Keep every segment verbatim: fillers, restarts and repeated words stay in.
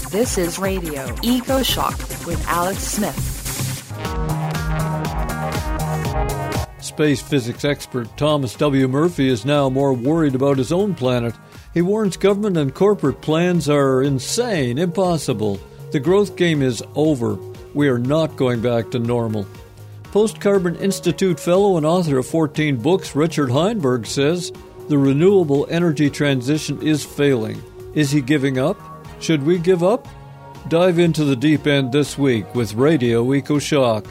This is Radio Eco Shock with Alex Smith. Space physics expert Thomas W. Murphy is now more worried about his own planet. He warns government and corporate plans are insane, impossible. The growth game is over. We are not going back to normal. Post-Carbon Institute fellow and author of fourteen books, Richard Heinberg, says the renewable energy transition is failing. Is he giving up? Should we give up? Dive into the deep end this week with Radio Eco Shock.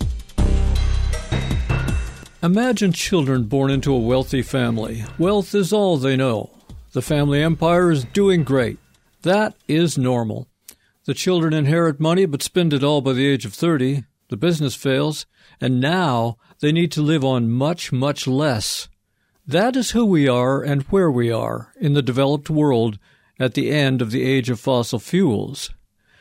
Imagine children born into a wealthy family. Wealth is all they know. The family empire is doing great. That is normal. The children inherit money but spend it all by the age of thirty. The business fails, and now they need to live on much, much less. That is who we are and where we are in the developed world at the end of the age of fossil fuels.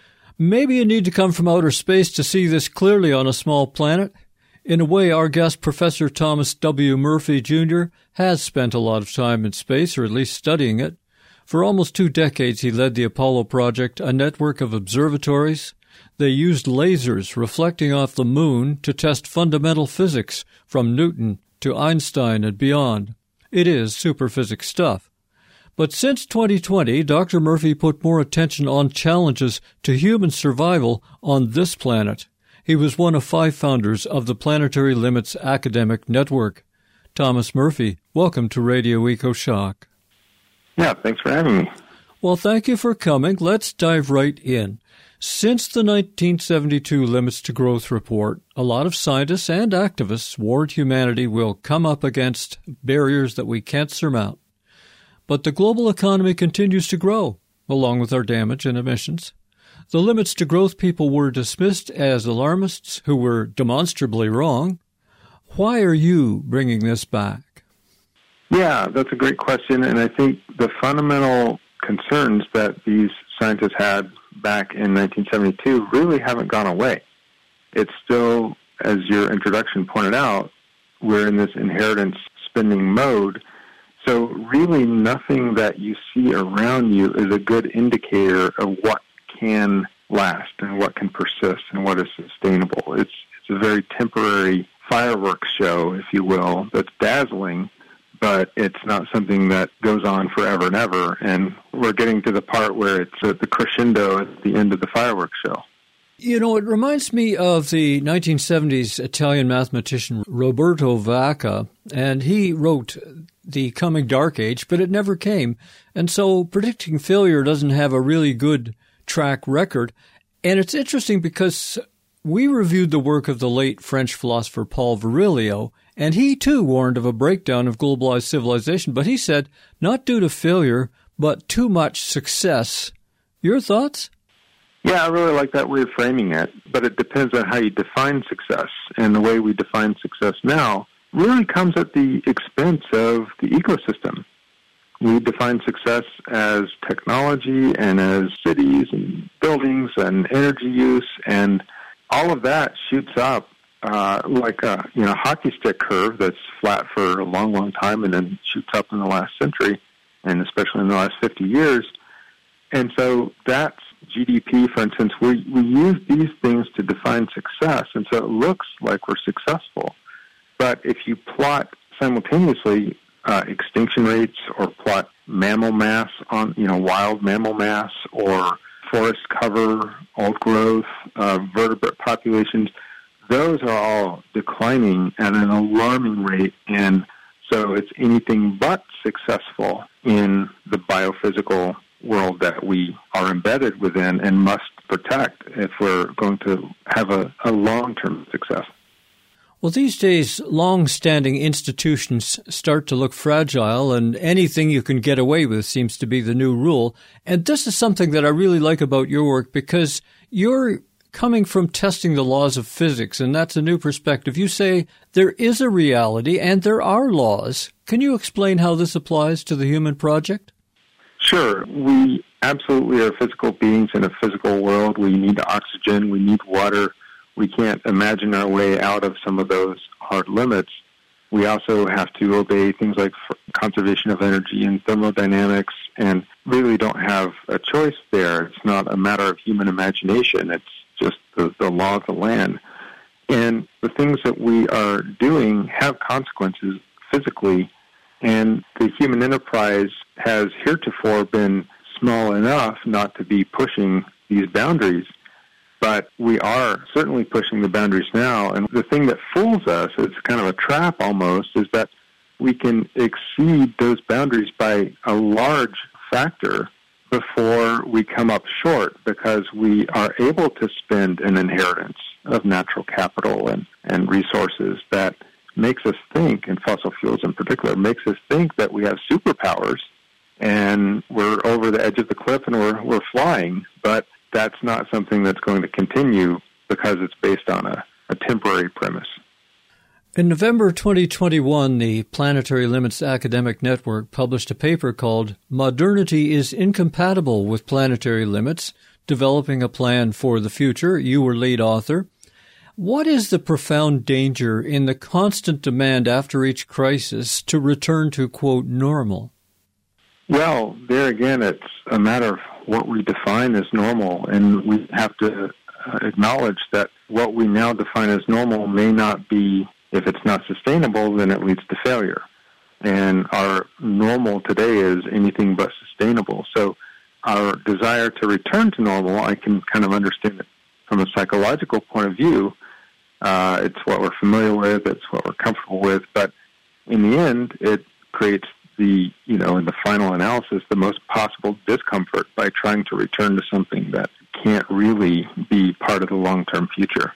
Maybe you need to come from outer space to see this clearly on a small planet. In a way, our guest, Professor Thomas W. Murphy, Junior, has spent a lot of time in space, or at least studying it. For almost two decades, he led the Apollo project, a network of observatories. They used lasers reflecting off the moon to test fundamental physics from Newton to Einstein and beyond. It is superphysics stuff. But since twenty twenty, Doctor Murphy put more attention on challenges to human survival on this planet. He was one of five founders of the Planetary Limits Academic Network. Thomas Murphy, welcome to Radio Eco Shock. Yeah, thanks for having me. Well, thank you for coming. Let's dive right in. Since the nineteen seventy-two Limits to Growth report, a lot of scientists and activists warned humanity will come up against barriers that we can't surmount. But the global economy continues to grow, along with our damage and emissions. The Limits to Growth people were dismissed as alarmists who were demonstrably wrong. Why are you bringing this back? Yeah, that's a great question, and I think the fundamental concerns that these scientists had back in nineteen seventy-two really haven't gone away. It's still, as your introduction pointed out, we're in this inheritance spending mode. So really nothing that you see around you is a good indicator of what can last and what can persist and what is sustainable. It's, it's a very temporary fireworks show, if you will, that's dazzling, but it's not something that goes on forever and ever. And we're getting to the part where it's at the crescendo at the end of the fireworks show. You know, it reminds me of the nineteen seventies Italian mathematician Roberto Vacca, and he wrote The Coming Dark Age, but it never came. And so predicting failure doesn't have a really good track record. And it's interesting because we reviewed the work of the late French philosopher Paul Virilio, and he too warned of a breakdown of globalized civilization. But he said, not due to failure, but too much success. Your thoughts? Yeah, I really like that way of framing it, but it depends on how you define success. And the way we define success now really comes at the expense of the ecosystem. We define success as technology and as cities and buildings and energy use, and all of that shoots up uh, like a you know hockey stick curve that's flat for a long, long time and then shoots up in the last century, and especially in the last fifty years. And so that's G D P, for instance. We, we use these things to define success, and so it looks like we're successful. But if you plot simultaneously uh, extinction rates or plot mammal mass on, you know, wild mammal mass or forest cover, old growth, uh, vertebrate populations, those are all declining at an alarming rate. And so it's anything but successful in the biophysical world that we are embedded within and must protect if we're going to have a, a long-term success. Well, these days, long-standing institutions start to look fragile, and anything you can get away with seems to be the new rule. And this is something that I really like about your work, because you're coming from testing the laws of physics, and that's a new perspective. You say there is a reality and there are laws. Can you explain how this applies to the human project? Sure. We absolutely are physical beings in a physical world. We need oxygen. We need water. We can't imagine our way out of some of those hard limits. We also have to obey things like conservation of energy and thermodynamics, and really don't have a choice there. It's not a matter of human imagination. It's just the, the law of the land. And the things that we are doing have consequences physically, and the human enterprise has heretofore been small enough not to be pushing these boundaries. But we are certainly pushing the boundaries now. And the thing that fools us, it's kind of a trap almost, is that we can exceed those boundaries by a large factor before we come up short, because we are able to spend an inheritance of natural capital and, and resources that makes us think, and fossil fuels in particular, makes us think that we have superpowers and we're over the edge of the cliff and we're, we're flying. But that's not something that's going to continue because it's based on a, a temporary premise. In November twenty twenty-one, the Planetary Limits Academic Network published a paper called Modernity is Incompatible with Planetary Limits, Developing a Plan for the Future. You were lead author. What is the profound danger in the constant demand after each crisis to return to, quote, normal? Well, there again, it's a matter of what we define as normal, and we have to uh, acknowledge that what we now define as normal may not be, if it's not sustainable, then it leads to failure. And our normal today is anything but sustainable. So our desire to return to normal, I can kind of understand it from a psychological point of view. Uh, it's what we're familiar with, it's what we're comfortable with, but in the end, it creates the, you know, in the final analysis, the most possible discomfort by trying to return to something that can't really be part of the long-term future.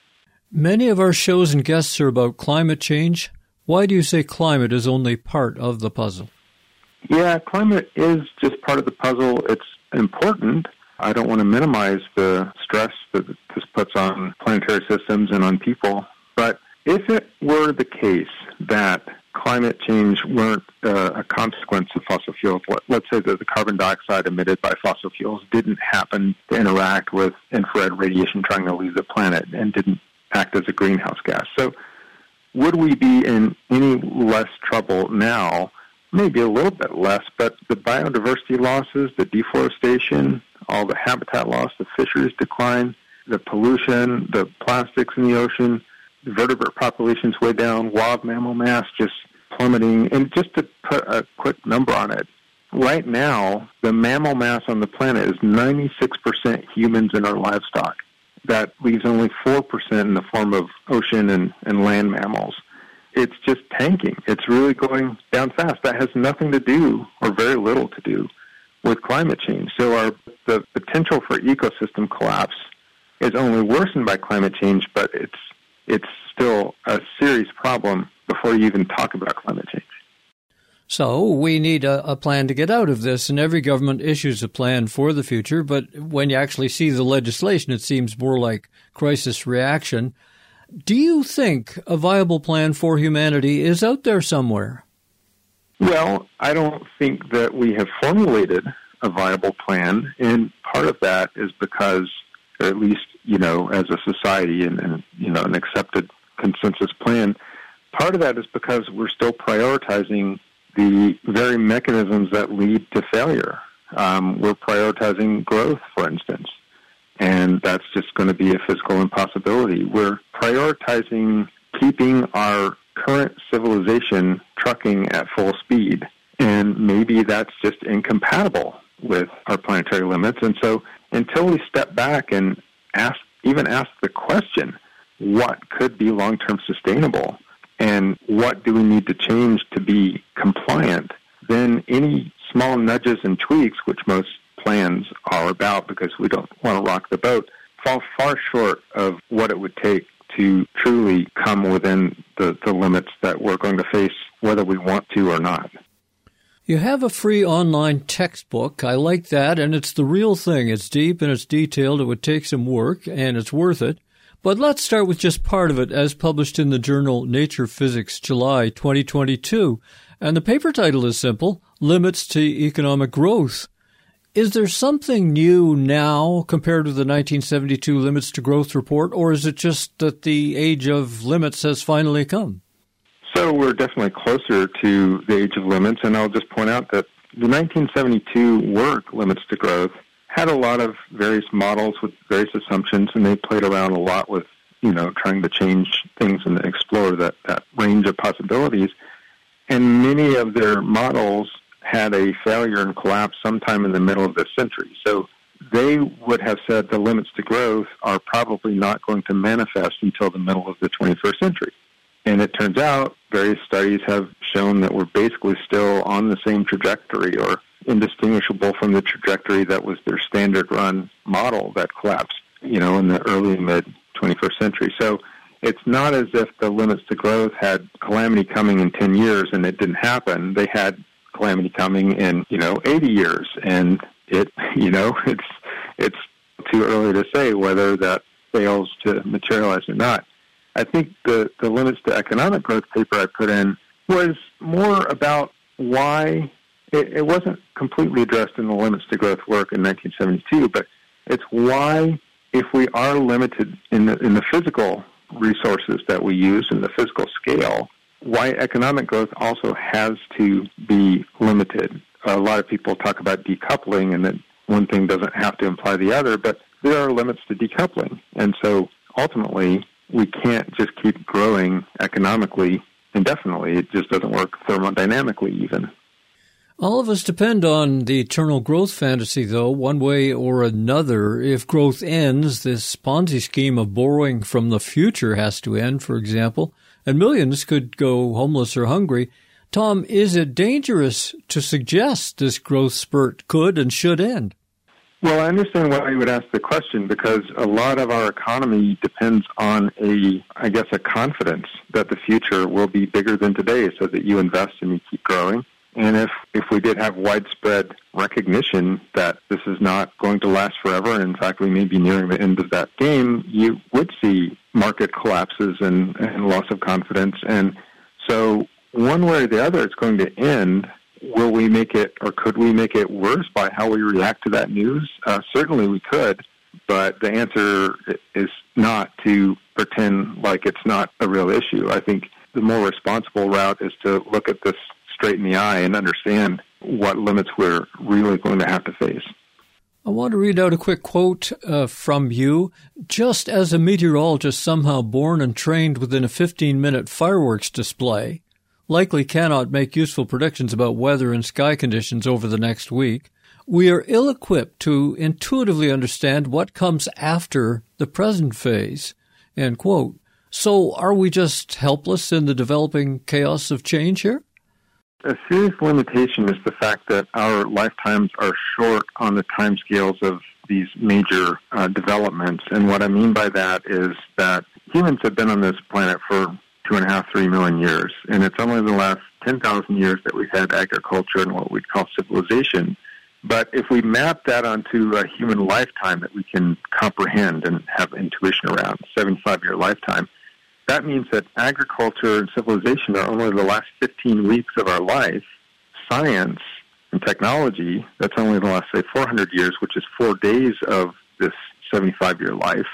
Many of our shows and guests are about climate change. Why do you say climate is only part of the puzzle? Yeah, climate is just part of the puzzle. It's important. I don't want to minimize the stress that this puts on planetary systems and on people. But if it were the case that climate change weren't uh, a consequence of fossil fuels, Let, let's say that the carbon dioxide emitted by fossil fuels didn't happen to interact with infrared radiation trying to leave the planet and didn't act as a greenhouse gas. So would we be in any less trouble now? Maybe a little bit less, but the biodiversity losses, the deforestation, all the habitat loss, the fisheries decline, the pollution, the plastics in the ocean, the vertebrate populations way down, wild mammal mass just plummeting. And just to put a quick number on it, right now, the mammal mass on the planet is ninety-six percent humans and our livestock. That leaves only four percent in the form of ocean and, and land mammals. It's just tanking. It's really going down fast. That has nothing to do, or very little to do, with climate change. So our the potential for ecosystem collapse is only worsened by climate change, but it's it's still a serious problem before you even talk about climate change. So we need a, a plan to get out of this, and every government issues a plan for the future, but when you actually see the legislation, it seems more like crisis reaction. Do you think a viable plan for humanity is out there somewhere? Well, I don't think that we have formulated a viable plan, and part of that is because, or at least, you know, as a society and, and you know, an accepted consensus plan, part of that is because we're still prioritizing the very mechanisms that lead to failure. Um, we're prioritizing growth, for instance, and that's just going to be a physical impossibility. We're prioritizing keeping our current civilization trucking at full speed, and maybe that's just incompatible with our planetary limits. And so until we step back and ask, even ask the question, what could be long-term sustainable, and what do we need to change to be compliant, then any small nudges and tweaks, which most plans are about because we don't want to rock the boat, fall far short of what it would take to truly come within the, the limits that we're going to face, whether we want to or not. You have a free online textbook. I like that, and it's the real thing. It's deep and it's detailed. It would take some work, and it's worth it. But let's start with just part of it, as published in the journal Nature Physics, July twenty twenty-two. And the paper title is simple, Limits to Economic Growth. Is there something new now compared to the nineteen seventy-two Limits to Growth report, or is it just that the age of limits has finally come? So we're definitely closer to the age of limits, and I'll just point out that the nineteen seventy-two work, Limits to Growth, had a lot of various models with various assumptions, and they played around a lot with, you know, trying to change things and explore that, that range of possibilities. And many of their models had a failure and collapse sometime in the middle of this century. So they would have said the limits to growth are probably not going to manifest until the middle of the twenty-first century. And it turns out various studies have shown that we're basically still on the same trajectory, or indistinguishable from the trajectory that was their standard run model that collapsed, you know, in the early mid twenty-first century. So it's not as if the limits to growth had calamity coming in ten years and it didn't happen. They had calamity coming in, you know, eighty years, and it, you know, it's it's too early to say whether that fails to materialize or not. I think the, the Limits to Economic Growth paper I put in was more about why it, it wasn't completely addressed in the Limits to Growth work in nineteen seventy-two, but it's why, if we are limited in the, in the physical resources that we use in the physical scale, why economic growth also has to be limited. A lot of people talk about decoupling, and that one thing doesn't have to imply the other, but there are limits to decoupling. And so ultimately, we can't just keep growing economically indefinitely. It just doesn't work thermodynamically even. All of us depend on the eternal growth fantasy, though, one way or another. If growth ends, this Ponzi scheme of borrowing from the future has to end, for example, and millions could go homeless or hungry. Tom, is it dangerous to suggest this growth spurt could and should end? Well, I understand why you would ask the question, because a lot of our economy depends on a, I guess, a confidence that the future will be bigger than today, so that you invest and you keep growing. And if, if we did have widespread recognition that this is not going to last forever, and in fact we may be nearing the end of that game, you would see market collapses and, and loss of confidence. And so one way or the other, it's going to end. Will we make it, or could we make it worse by how we react to that news? Uh, certainly we could, but the answer is not to pretend like it's not a real issue. I think the more responsible route is to look at this straight in the eye and understand what limits we're really going to have to face. I want to read out a quick quote uh, from you. Just as a meteorologist somehow born and trained within a fifteen-minute fireworks display likely cannot make useful predictions about weather and sky conditions over the next week, we are ill-equipped to intuitively understand what comes after the present phase. End quote. So are we just helpless in the developing chaos of change here? A serious limitation is the fact that our lifetimes are short on the timescales of these major uh, developments. And what I mean by that is that humans have been on this planet for two and a half, three million years. And it's only the last ten thousand years that we've had agriculture and what we'd call civilization. But if we map that onto a human lifetime that we can comprehend and have intuition around, seventy-five-year lifetime, that means that agriculture and civilization are only the last fifteen weeks of our life. Science and technology, that's only the last, say, four hundred years, which is four days of this seventy-five-year life.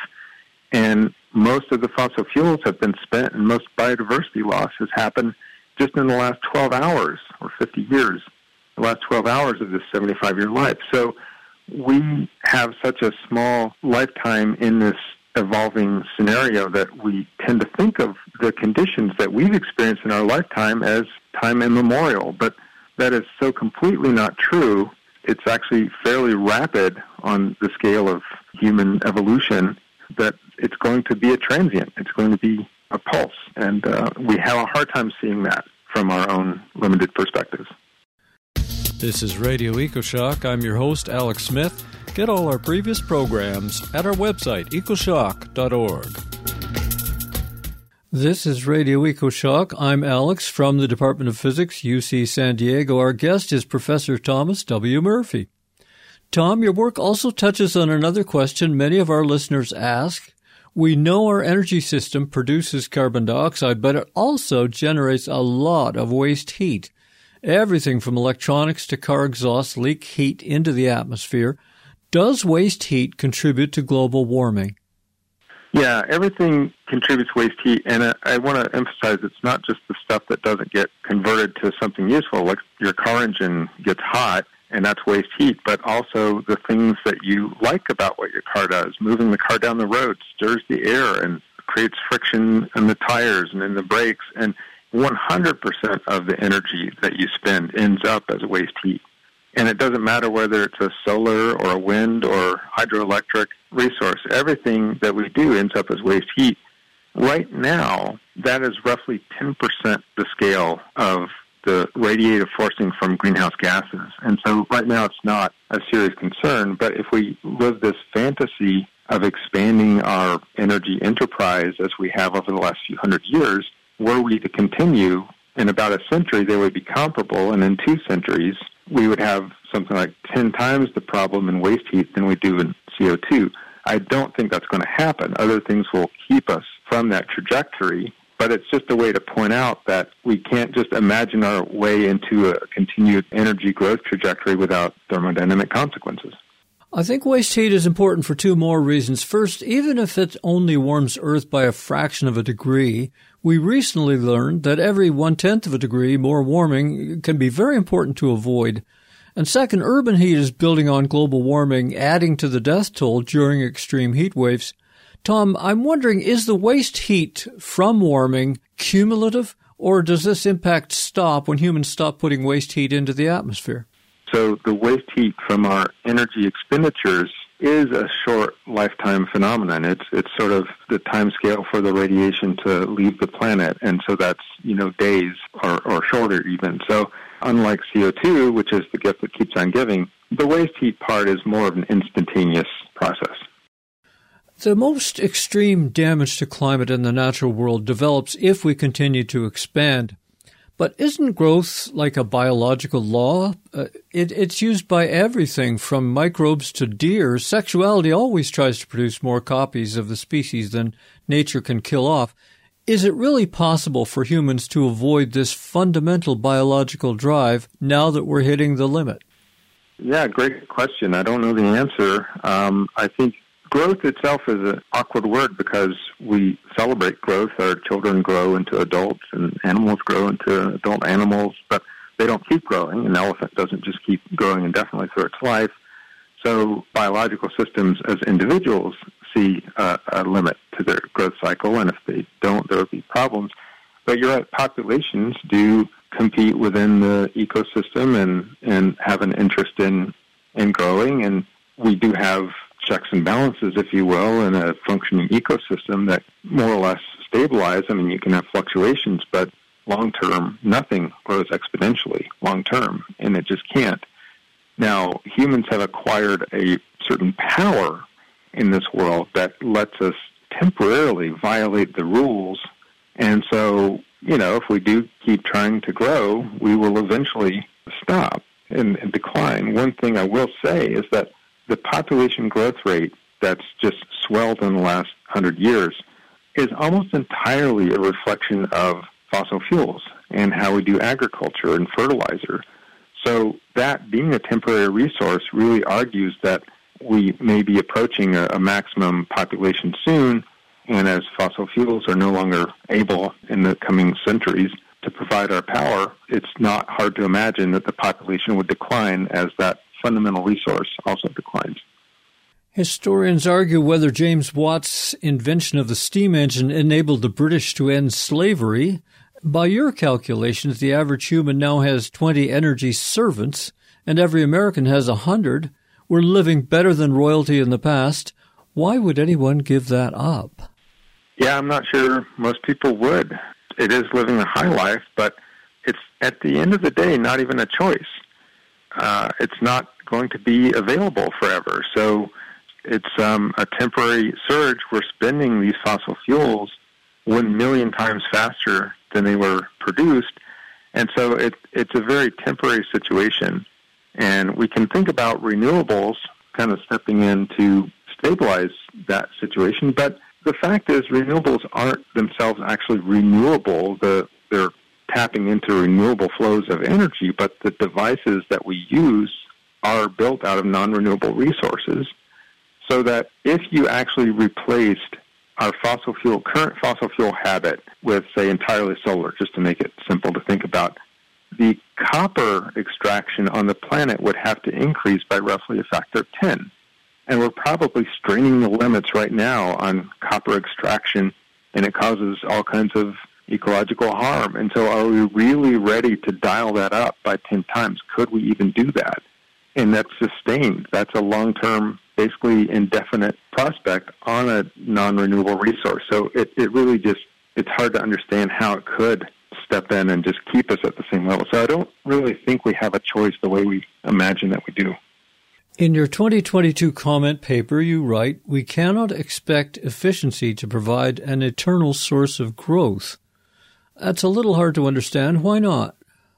And most of the fossil fuels have been spent, and most biodiversity loss has happened just in the last twelve hours or fifty years, the last twelve hours of this seventy-five-year life. So we have such a small lifetime in this evolving scenario that we tend to think of the conditions that we've experienced in our lifetime as time immemorial. But that is so completely not true. It's actually fairly rapid on the scale of human evolution that it's going to be a transient. It's going to be a pulse. And uh, we have a hard time seeing that from our own limited perspectives. This is Radio EcoShock. I'm your host, Alex Smith. Get all our previous programs at our website, ecoshock dot org. This is Radio EcoShock. I'm Alex from the Department of Physics, U C San Diego. Our guest is Professor Thomas W. Murphy. Tom, your work also touches on another question many of our listeners ask. We know our energy system produces carbon dioxide, but it also generates a lot of waste heat. Everything from electronics to car exhaust leak heat into the atmosphere. Does waste heat contribute to global warming? Yeah, everything contributes waste heat, and I, I want to emphasize it's not just the stuff that doesn't get converted to something useful, like your car engine gets hot, and that's waste heat, but also the things that you like about what your car does. Moving the car down the road stirs the air and creates friction in the tires and in the brakes, and one hundred percent of the energy that you spend ends up as waste heat. And it doesn't matter whether it's a solar or a wind or hydroelectric resource. Everything that we do ends up as waste heat. Right now, that is roughly ten percent the scale of the radiative forcing from greenhouse gases. And so right now it's not a serious concern, but if we live this fantasy of expanding our energy enterprise as we have over the last few hundred years, were we to continue, in about a century they would be comparable, and in two centuries we would have something like ten times the problem in waste heat than we do in C O two. I don't think that's going to happen. Other things will keep us from that trajectory, but it's just a way to point out that we can't just imagine our way into a continued energy growth trajectory without thermodynamic consequences. I think waste heat is important for two more reasons. First, even if it only warms Earth by a fraction of a degree, we recently learned that every one-tenth of a degree more warming can be very important to avoid. And second, urban heat is building on global warming, adding to the death toll during extreme heat waves. Tom, I'm wondering, is the waste heat from warming cumulative, or does this impact stop when humans stop putting waste heat into the atmosphere? So the waste heat from our energy expenditures is a short lifetime phenomenon. It's it's sort of the time scale for the radiation to leave the planet, and so that's, you know, days or, or shorter even. So unlike C O two, which is the gift that keeps on giving, the waste heat part is more of an instantaneous process. The most extreme damage to climate in the natural world develops if we continue to expand. But isn't growth like a biological law? Uh, it, it's used by everything from microbes to deer. Sexuality always tries to produce more copies of the species than nature can kill off. Is it really possible for humans to avoid this fundamental biological drive now that we're hitting the limit? Yeah, great question. I don't know the answer. Um, I think growth itself is an awkward word because we celebrate growth. Our children grow into adults and animals grow into adult animals, but they don't keep growing. An elephant doesn't just keep growing indefinitely through its life. So biological systems as individuals see uh, a limit to their growth cycle, and if they don't, there will be problems. But you're right, populations do compete within the ecosystem and, and have an interest in, in growing, and we do have checks and balances, if you will, in a functioning ecosystem that more or less stabilize. I mean, you can have fluctuations, but long-term, nothing grows exponentially long-term, and it just can't. Now, humans have acquired a certain power in this world that lets us temporarily violate the rules, and so, you know, if we do keep trying to grow, we will eventually stop and, and decline. One thing I will say is that the population growth rate that's just swelled in the last hundred years is almost entirely a reflection of fossil fuels and how we do agriculture and fertilizer. So that being a temporary resource really argues that we may be approaching a, a maximum population soon, and as fossil fuels are no longer able in the coming centuries to provide our power, it's not hard to imagine that the population would decline as that fundamental resource also declines. Historians argue whether James Watt's invention of the steam engine enabled the British to end slavery. By your calculations, the average human now has twenty energy servants, and every American has one hundred. We're living better than royalty in the past. Why would anyone give that up? Yeah, I'm not sure most people would. It is living a high life, but it's, at the end of the day, not even a choice. Uh, it's not going to be available forever. So it's um, a temporary surge. We're spending these fossil fuels one million times faster than they were produced. And so it, it's a very temporary situation. And we can think about renewables kind of stepping in to stabilize that situation. But the fact is renewables aren't themselves actually renewable. The, they're tapping into renewable flows of energy, but the devices that we use are built out of non-renewable resources, so that if you actually replaced our fossil fuel, current fossil fuel habit with, say, entirely solar, just to make it simple to think about, the copper extraction on the planet would have to increase by roughly a factor of ten. And we're probably straining the limits right now on copper extraction, and it causes all kinds of ecological harm. And so are we really ready to dial that up by ten times? Could we even do that? And that's sustained. That's a long-term, basically indefinite prospect on a non-renewable resource. So it, it really just, it's hard to understand how it could step in and just keep us at the same level. So I don't really think we have a choice the way we imagine that we do. In your twenty twenty-two comment paper, you write, "We cannot expect efficiency to provide an eternal source of growth." That's a little hard to understand. Why not?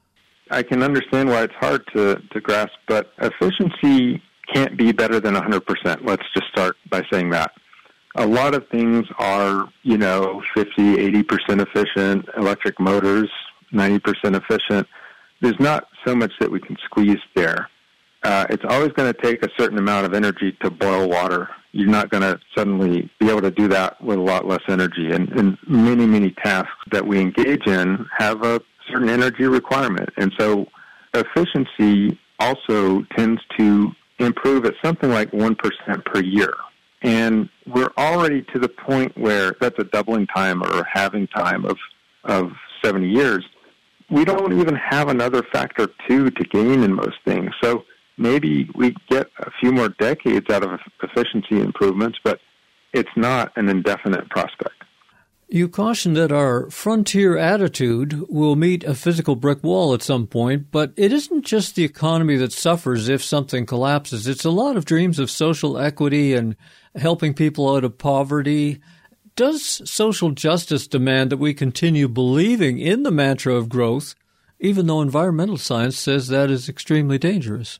I can understand why it's hard to, to grasp, but efficiency can't be better than one hundred percent. Let's just start by saying that. A lot of things are, you know, fifty, eighty percent efficient, electric motors, ninety percent efficient. There's not so much that we can squeeze there. Uh, it's always going to take a certain amount of energy to boil water. You're not going to suddenly be able to do that with a lot less energy. And, and many, many tasks that we engage in have a certain energy requirement. And so efficiency also tends to improve at something like one percent per year. And we're already to the point where that's a doubling time or a halving time of, of seventy years. We don't even have another factor two to gain in most things. So maybe we get a few more decades out of efficiency improvements, but it's not an indefinite prospect. You caution that our frontier attitude will meet a physical brick wall at some point, but it isn't just the economy that suffers if something collapses. It's a lot of dreams of social equity and helping people out of poverty. Does social justice demand that we continue believing in the mantra of growth, even though environmental science says that is extremely dangerous?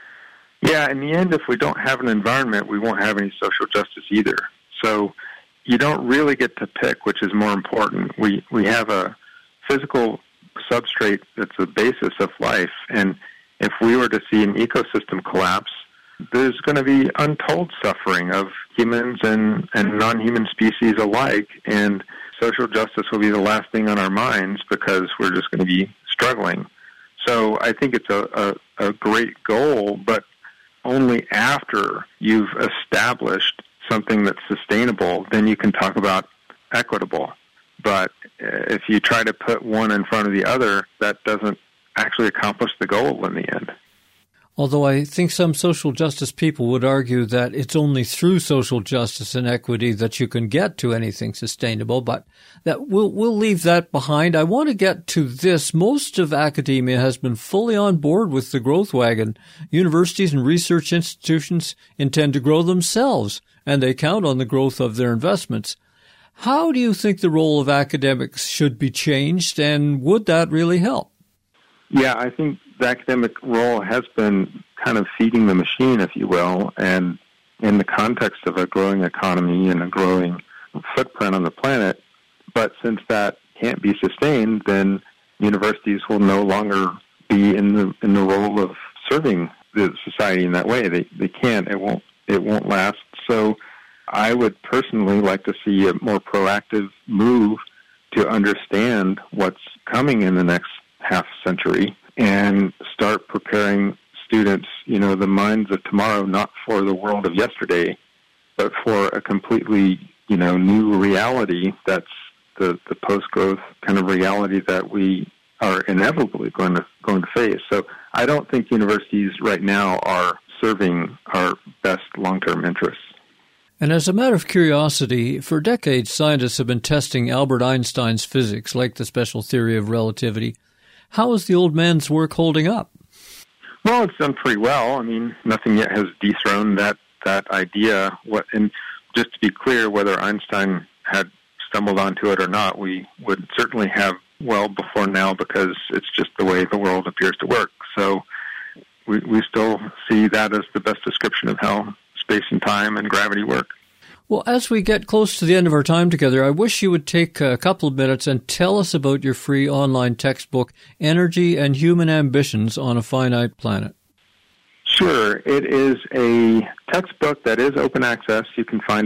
Yeah, in the end, if we don't have an environment, we won't have any social justice either. So you don't really get to pick which is more important. We we have a physical substrate that's the basis of life, and if we were to see an ecosystem collapse, there's going to be untold suffering of humans and, and non-human species alike, and social justice will be the last thing on our minds because we're just going to be struggling. So I think it's a, a, a great goal, but only after you've established something that's sustainable, then you can talk about equitable. But if you try to put one in front of the other, that doesn't actually accomplish the goal in the end. Although I think some social justice people would argue that it's only through social justice and equity that you can get to anything sustainable, but that we'll, we'll leave that behind. I want to get to this. Most of academia has been fully on board with the growth wagon. Universities and research institutions intend to grow themselves, and they count on the growth of their investments. How do you think the role of academics should be changed, and would that really help? Yeah, I think the academic role has been kind of feeding the machine, if you will, and in the context of a growing economy and a growing footprint on the planet. But since that can't be sustained, then universities will no longer be in the in the role of serving the society in that way. They they can't. It won't. It won't last. So I would personally like to see a more proactive move to understand what's coming in the next half century and start preparing students, you know, the minds of tomorrow, not for the world of yesterday, but for a completely, you know, new reality that's the, the post-growth kind of reality that we are inevitably going to going to face. So I don't think universities right now are serving our best long-term interests. And as a matter of curiosity, for decades scientists have been testing Albert Einstein's physics, like the special theory of relativity. How is the old man's work holding up? Well, it's done pretty well. I mean, nothing yet has dethroned that, that idea. What, and just to be clear, whether Einstein had stumbled onto it or not, we would certainly have well before now because it's just the way the world appears to work. So we, we still see that as the best description of how space and time and gravity work. Well, as we get close to the end of our time together, I wish you would take a couple of minutes and tell us about your free online textbook, Energy and Human Ambitions on a Finite Planet. Sure. It is a textbook that is open access. You can find it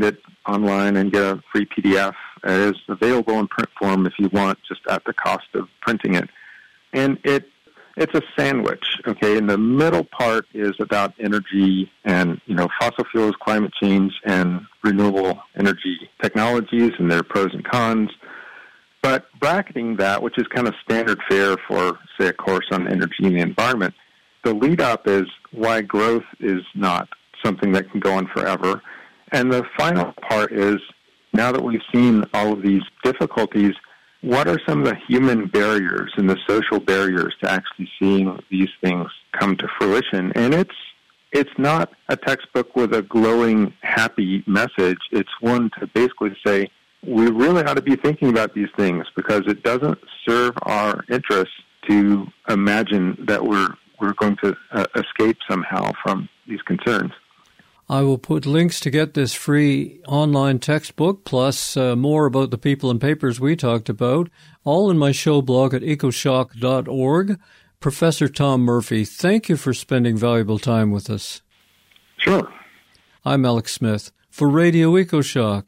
online and get a free P D F. It is available in print form if you want, just at the cost of printing it. And it it's a sandwich, okay? And the middle part is about energy and, you know, fossil fuels, climate change, and renewable energy technologies and their pros and cons. But bracketing that, which is kind of standard fare for, say, a course on energy and the environment, the lead-up is why growth is not something that can go on forever. And the final part is, now that we've seen all of these difficulties, what are some of the human barriers and the social barriers to actually seeing these things come to fruition? And it's it's not a textbook with a glowing, happy message. It's one to basically say, we really ought to be thinking about these things because it doesn't serve our interests to imagine that we're we're going to uh, escape somehow from these concerns. I will put links to get this free online textbook, plus uh, more about the people and papers we talked about, all in my show blog at ecoshock dot org. Professor Tom Murphy, thank you for spending valuable time with us. Sure. I'm Alex Smith for Radio EcoShock.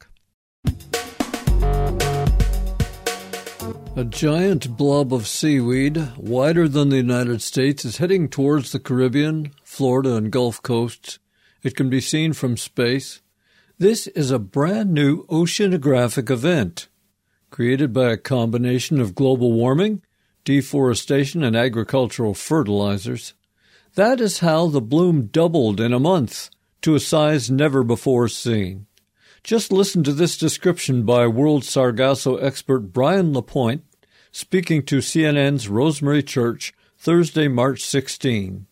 A giant blob of seaweed, wider than the United States, is heading towards the Caribbean, Florida, and Gulf coasts. It can be seen from space. This is a brand new oceanographic event created by a combination of global warming, deforestation, and agricultural fertilizers. That is how the bloom doubled in a month to a size never before seen. Just listen to this description by World Sargasso expert Brian LaPointe speaking to C N N's Rosemary Church Thursday, March sixteenth.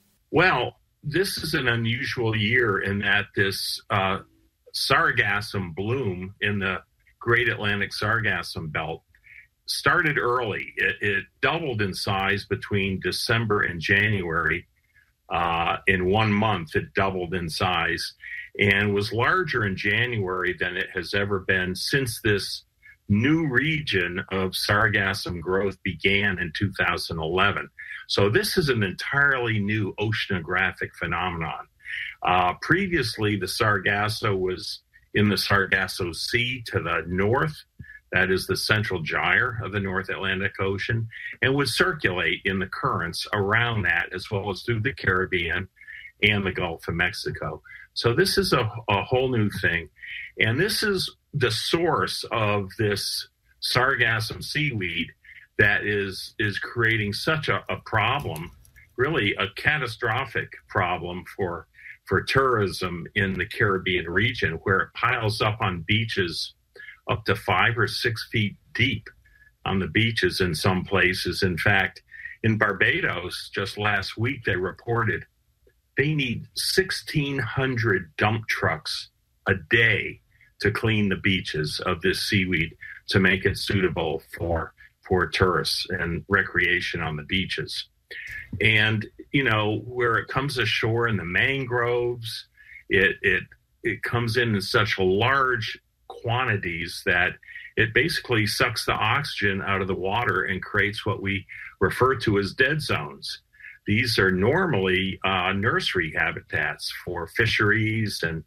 Well, this is an unusual year in that this uh, sargassum bloom in the Great Atlantic Sargassum Belt started early. It, it doubled in size between December and January. Uh, in one month, it doubled in size and was larger in January than it has ever been since this new region of sargassum growth began in two thousand eleven. So this is an entirely new oceanographic phenomenon. Uh, previously, the Sargasso was in the Sargasso Sea to the north. That is the central gyre of the North Atlantic Ocean, and would circulate in the currents around that, as well as through the Caribbean and the Gulf of Mexico. So this is a, a whole new thing. And this is the source of this sargassum seaweed that is is creating such a, a problem, really a catastrophic problem for for tourism in the Caribbean region, where it piles up on beaches up to five or six feet deep on the beaches in some places. In fact, in Barbados, just last week, they reported they need sixteen hundred dump trucks a day to clean the beaches of this seaweed to make it suitable for for tourists and recreation on the beaches. And, you know, where it comes ashore in the mangroves, it it it comes in in such large quantities that it basically sucks the oxygen out of the water and creates what we refer to as dead zones. These are normally uh, nursery habitats for fisheries, and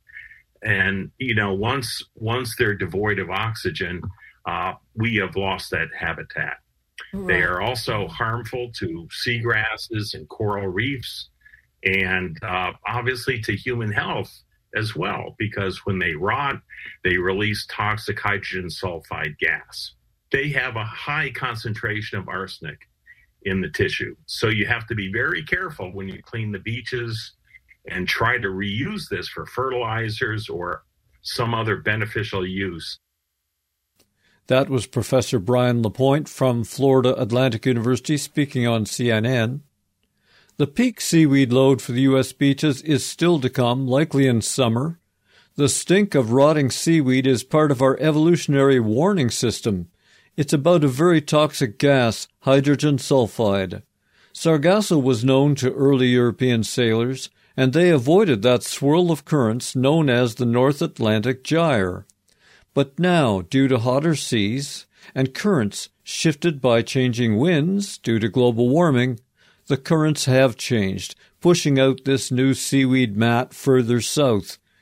and you know once once they're devoid of oxygen, uh, we have lost that habitat. Right. They are also harmful to seagrasses and coral reefs, and uh, obviously to human health as well, because when they rot, they release toxic hydrogen sulfide gas. They have a high concentration of arsenic in the tissue. So you have to be very careful when you clean the beaches and try to reuse this for fertilizers or some other beneficial use. That was Professor Brian LaPointe from Florida Atlantic University speaking on C N N. The peak seaweed load for the U S beaches is still to come, likely in summer. The stink of rotting seaweed is part of our evolutionary warning system. It's about a very toxic gas, hydrogen sulfide. Sargasso was known to early European sailors, and they avoided that swirl of currents known as the North Atlantic Gyre. But now, due to hotter seas and currents shifted by changing winds due to global warming, the currents have changed, pushing out this new seaweed mat further south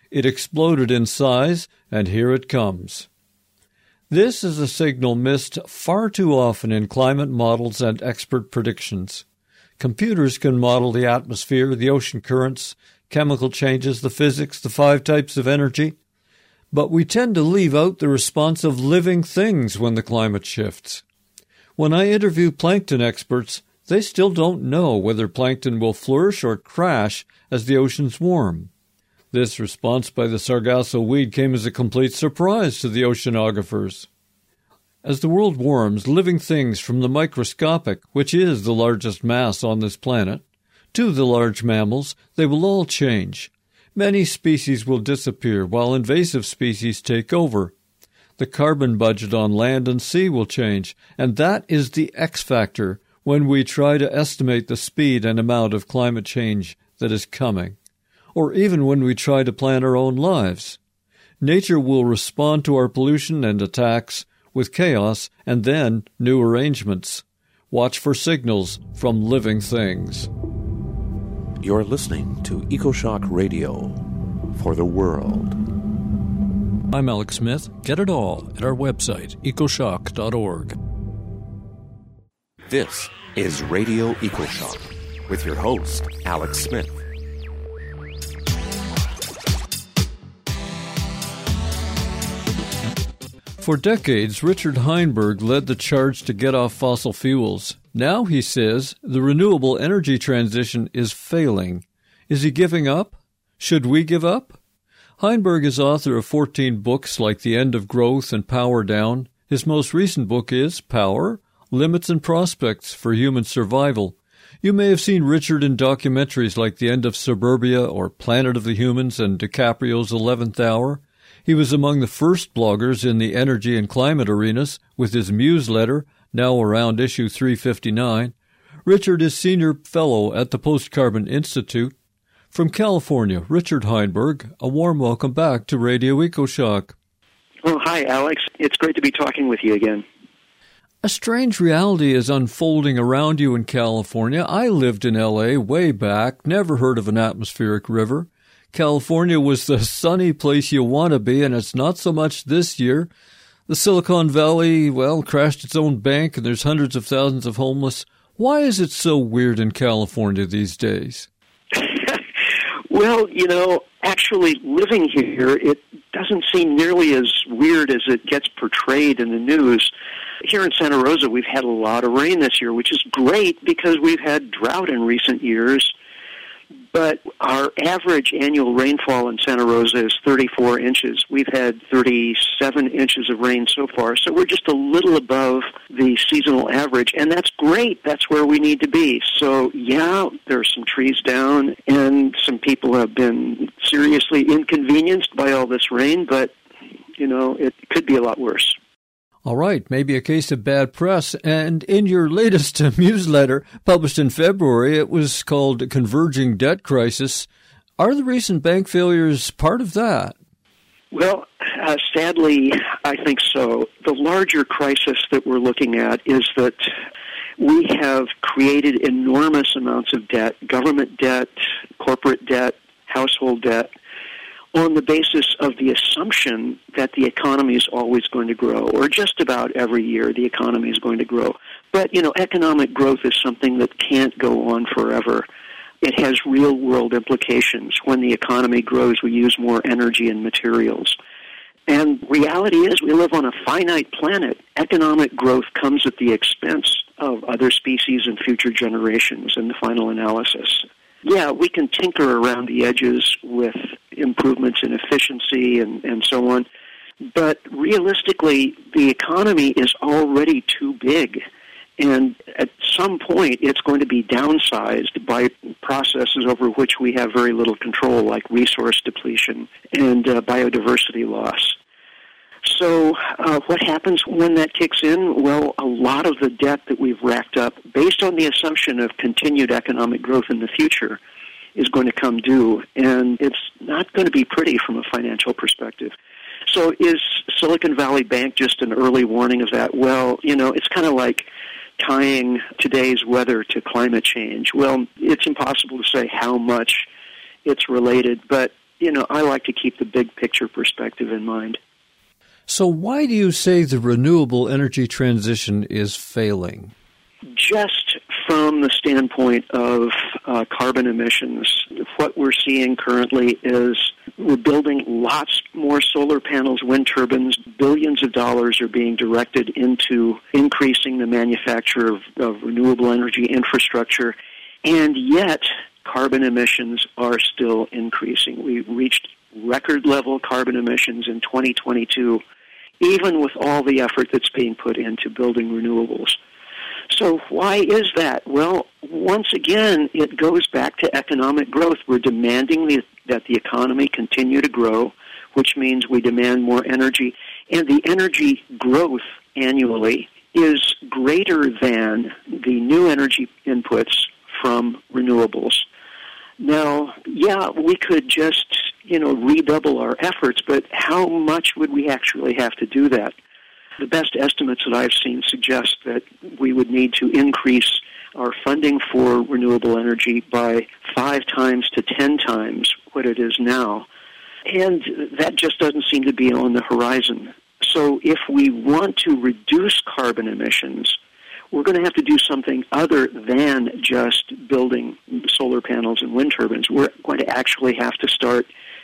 It exploded in size, and here it comes. This is a signal missed far too often in climate models and expert predictions. Computers can model the atmosphere, the ocean currents, chemical changes, the physics, the five types of energy, but we tend to leave out the response of living things when the climate shifts. When I interview plankton experts, they still don't know whether plankton will flourish or crash as the oceans warm. This response by the sargasso weed came as a complete surprise to the oceanographers. As the world warms, living things from the microscopic, which is the largest mass on this planet, to the large mammals, they will all change. Many species will disappear while invasive species take over. The carbon budget on land and sea will change, and that is the X factor when we try to estimate the speed and amount of climate change that is coming, or even when we try to plan our own lives. Nature will respond to our pollution and attacks with chaos and then new arrangements. Watch for signals from living things. You're listening to EcoShock Radio for the world. I'm Alex Smith. Get it all at our website, ecoshock dot org. This is Radio EcoShock with your host, Alex Smith. For decades, Richard Heinberg led the charge to get off fossil fuels. Now, he says, the renewable energy transition is failing. Is he giving up? Should we give up? Heinberg is author of fourteen books like The End of Growth and Power Down. His most recent book is Power, Limits and Prospects for Human Survival. You may have seen Richard in documentaries like The End of Suburbia or Planet of the Humans and DiCaprio's eleventh Hour. He was among the first bloggers in the energy and climate arenas with his newsletter, now around issue three fifty-nine. Richard is senior fellow at the Post-Carbon Institute. From California, Richard Heinberg, a warm welcome back to Radio EcoShock. Oh, hi, Alex. It's great to be talking with you again. A strange reality is unfolding around you in California. I lived in L A way back, never heard of an atmospheric river. California was the sunny place you want to be, and it's not so much this year. The Silicon Valley, well, crashed its own bank, and there's hundreds of thousands of homeless. Why is it so weird in California these days? Well, you know, actually living here, it doesn't seem nearly as weird as it gets portrayed in the news. Here in Santa Rosa, we've had a lot of rain this year, which is great because we've had drought in recent years. But our average annual rainfall in Santa Rosa is thirty-four inches. We've had thirty-seven inches of rain so far, so we're just a little above the seasonal average, and that's great. That's where we need to be. So, yeah, there are some trees down, and some people have been seriously inconvenienced by all this rain, but, you know, it could be a lot worse. All right, maybe a case of bad press. And in your latest newsletter, published in February, it was called Converging Debt Crisis. Are the recent bank failures part of that? Well, uh, sadly, I think so. The larger crisis that we're looking at is that we have created enormous amounts of debt, government debt, corporate debt, household debt, on the basis of the assumption that the economy is always going to grow, or just about every year the economy is going to grow. But, you know, economic growth is something that can't go on forever. It has real-world implications. When the economy grows, we use more energy and materials. And reality is we live on a finite planet. Economic growth comes at the expense of other species and future generations in the final analysis. Yeah, we can tinker around the edges with improvements in efficiency and, and so on, but realistically, the economy is already too big, and at some point it's going to be downsized by processes over which we have very little control, like resource depletion and uh, biodiversity loss. So uh, what happens when that kicks in? Well, a lot of the debt that we've racked up, based on the assumption of continued economic growth in the future, is going to come due, and it's not going to be pretty from a financial perspective. So is Silicon Valley Bank just an early warning of that? Well, you know, it's kind of like tying today's weather to climate change. Well, it's impossible to say how much it's related, but you know, I like to keep the big picture perspective in mind. So why do you say the renewable energy transition is failing? Just from the standpoint of uh, carbon emissions, what we're seeing currently is we're building lots more solar panels, wind turbines. Billions of dollars are being directed into increasing the manufacture of, of renewable energy infrastructure, and yet carbon emissions are still increasing. We reached record-level carbon emissions in twenty twenty-two, even with all the effort that's being put into building renewables. So why is that? Well, once again, it goes back to economic growth. We're demanding the, that the economy continue to grow, which means we demand more energy. And the energy growth annually is greater than the new energy inputs from renewables. Now, yeah, we could just, you know, redouble our efforts, but how much would we actually have to do that? The best estimates that I've seen suggest that we would need to increase our funding for renewable energy by five times to ten times what it is now. And that just doesn't seem to be on the horizon. So if we want to reduce carbon emissions, we're going to have to do something other than just building solar panels and wind turbines. We're going to actually have to start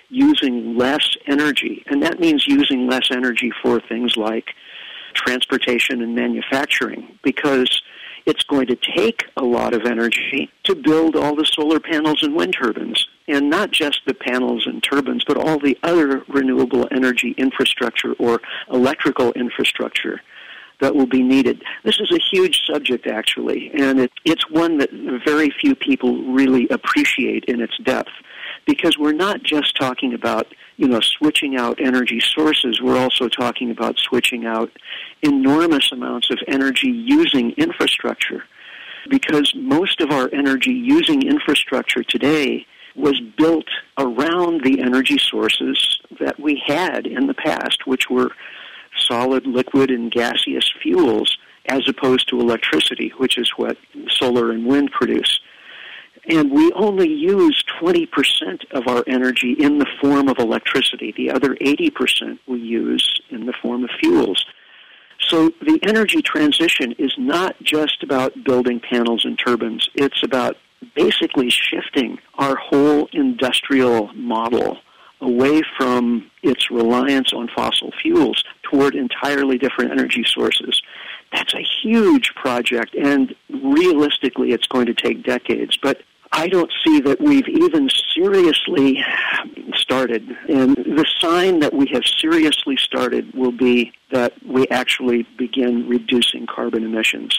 using less energy. And that means using less energy for things like transportation and manufacturing, because it's going to take a lot of energy to build all the solar panels and wind turbines. And not just the panels and turbines, but all the other renewable energy infrastructure or electrical infrastructure that will be needed. This is a huge subject, actually, and it, it's one that very few people really appreciate in its depth, because we're not just talking about, you know, switching out energy sources. We're also talking about switching out enormous amounts of energy-using infrastructure, because most of our energy-using infrastructure today was built around the energy sources that we had in the past, which were solid, liquid, and gaseous fuels, as opposed to electricity, which is what solar and wind produce. And we only use twenty percent of our energy in the form of electricity. The other eighty percent we use in the form of fuels. So the energy transition is not just about building panels and turbines. It's about basically shifting our whole industrial model away from its reliance on fossil fuels toward entirely different energy sources. That's a huge project, and realistically it's going to take decades. But I don't see that we've even seriously started. And the sign that we have seriously started will be that we actually begin reducing carbon emissions.